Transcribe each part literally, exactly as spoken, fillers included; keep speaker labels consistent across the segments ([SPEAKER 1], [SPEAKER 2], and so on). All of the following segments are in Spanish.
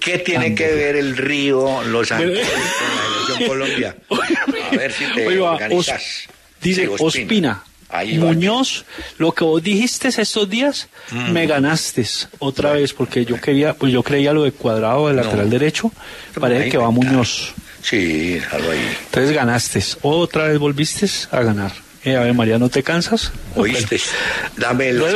[SPEAKER 1] ¿Qué tiene que ver el río Los Ángeles con la selección Colombia? A ver si te
[SPEAKER 2] Oiga,
[SPEAKER 1] organizas.
[SPEAKER 2] Os, dice
[SPEAKER 1] Sí, Ospina.
[SPEAKER 2] Ospina.
[SPEAKER 1] Ahí va.
[SPEAKER 2] Muñoz, lo que vos dijiste estos días,
[SPEAKER 1] Mm.
[SPEAKER 2] me ganaste otra vez, porque yo quería, pues yo creía lo de Cuadrado, del
[SPEAKER 1] No.
[SPEAKER 2] lateral derecho, parece
[SPEAKER 1] Ahí
[SPEAKER 2] que va
[SPEAKER 1] está.
[SPEAKER 2] Muñoz.
[SPEAKER 1] Sí, déjalo ahí.
[SPEAKER 2] Entonces ganaste, otra vez volviste a ganar. Eh, a ver, María, ¿no te cansas?
[SPEAKER 1] ¿Oíste? Dame los...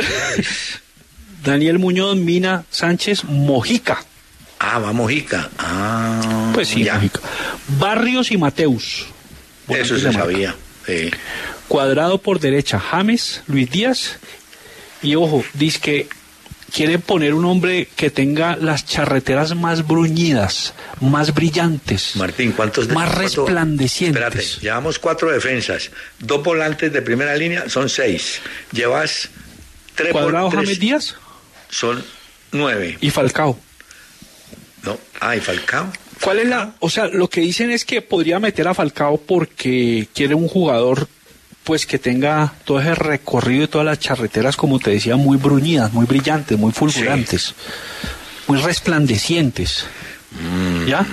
[SPEAKER 2] Daniel Muñoz, Mina Sánchez, Mojica.
[SPEAKER 1] Ah, va Mojica. Ah,
[SPEAKER 2] Pues sí,
[SPEAKER 1] ya.
[SPEAKER 2] Mojica. Barrios y Mateus.
[SPEAKER 1] Eso se sabía. Sí.
[SPEAKER 2] Cuadrado por derecha, James, Luis Díaz. Y ojo, dice que quieren poner un hombre que tenga las charreteras más bruñidas, más brillantes,
[SPEAKER 1] Martín, ¿cuántos? de-
[SPEAKER 2] más
[SPEAKER 1] cuánto-
[SPEAKER 2] resplandecientes.
[SPEAKER 1] Espérate, llevamos cuatro defensas, dos volantes de primera línea, son seis. Llevas tres
[SPEAKER 2] Cuadrado,
[SPEAKER 1] por tres,
[SPEAKER 2] James, Díaz
[SPEAKER 1] son nueve.
[SPEAKER 2] y Falcao.
[SPEAKER 1] No, ah, y Falcao.
[SPEAKER 2] ¿Cuál es la...? O sea, lo que dicen es que podría meter a Falcao porque quiere un jugador pues que tenga todo ese recorrido y todas las charreteras, como te decía, muy bruñidas, muy brillantes, muy fulgurantes, muy resplandecientes.
[SPEAKER 1] Mm.
[SPEAKER 2] ¿Ya?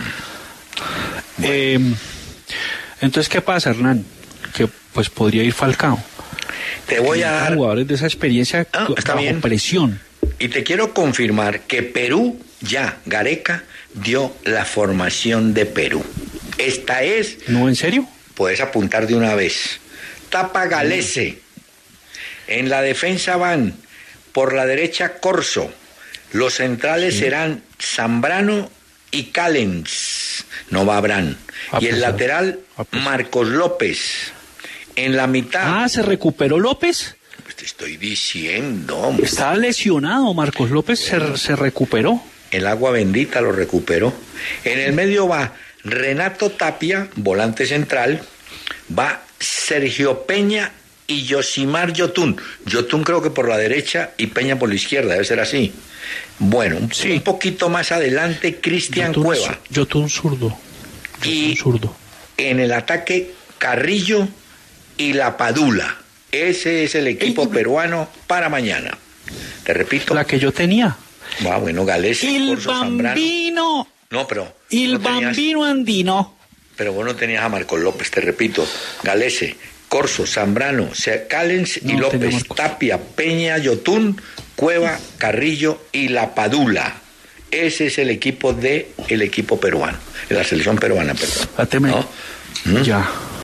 [SPEAKER 2] Eh, entonces, ¿qué pasa, Hernán? Que pues podría ir Falcao.
[SPEAKER 1] Te voy a dar,
[SPEAKER 2] Jugadores de esa experiencia
[SPEAKER 1] Ah, está
[SPEAKER 2] bajo
[SPEAKER 1] bien.
[SPEAKER 2] presión.
[SPEAKER 1] y te quiero confirmar que Perú, ya, Gareca, dio la formación de Perú. Esta es,
[SPEAKER 2] ¿No, en serio?
[SPEAKER 1] puedes apuntar de una vez. Tapa Galese. En la defensa van por la derecha Corso. Los centrales
[SPEAKER 2] Sí.
[SPEAKER 1] serán Zambrano y Callens. No va Abraham.
[SPEAKER 2] Ah,
[SPEAKER 1] y el
[SPEAKER 2] pues,
[SPEAKER 1] lateral
[SPEAKER 2] ah, pues.
[SPEAKER 1] Marcos López. En la mitad.
[SPEAKER 2] Ah, ¿se recuperó López?
[SPEAKER 1] Pues te estoy diciendo, hombre.
[SPEAKER 2] Estaba lesionado, Marcos López se, se recuperó.
[SPEAKER 1] El agua bendita lo recuperó. En el medio va Renato Tapia, volante central. Va Sergio Peña y Yosimar Yotún. Yotún creo que por la derecha y Peña por la izquierda, debe ser así. Bueno, un,
[SPEAKER 2] Sí.
[SPEAKER 1] un poquito más adelante Cristian
[SPEAKER 2] Yotún-
[SPEAKER 1] Cueva.
[SPEAKER 2] Yotún zurdo.
[SPEAKER 1] Y-
[SPEAKER 2] Yotún zurdo.
[SPEAKER 1] En el ataque Carrillo y La Padula. Ese es el equipo
[SPEAKER 2] Ey.
[SPEAKER 1] peruano para mañana. Te repito.
[SPEAKER 2] La que yo tenía.
[SPEAKER 1] Ah, bueno, Gales,
[SPEAKER 2] El
[SPEAKER 1] Corso, Zambrano.
[SPEAKER 2] bambino.
[SPEAKER 1] No, pero
[SPEAKER 2] El
[SPEAKER 1] no tenías-
[SPEAKER 2] bambino andino.
[SPEAKER 1] Pero vos no tenías a Marcos López, te repito. Galese, Corso, Zambrano, Callens y
[SPEAKER 2] No tenía
[SPEAKER 1] López,
[SPEAKER 2] Marcos.
[SPEAKER 1] Tapia, Peña, Yotún, Cueva, Carrillo y La Padula. Ese es el equipo de el equipo peruano, de la selección peruana, perdón.
[SPEAKER 2] Ateme.
[SPEAKER 1] ¿No? ¿Mm?
[SPEAKER 2] Ya.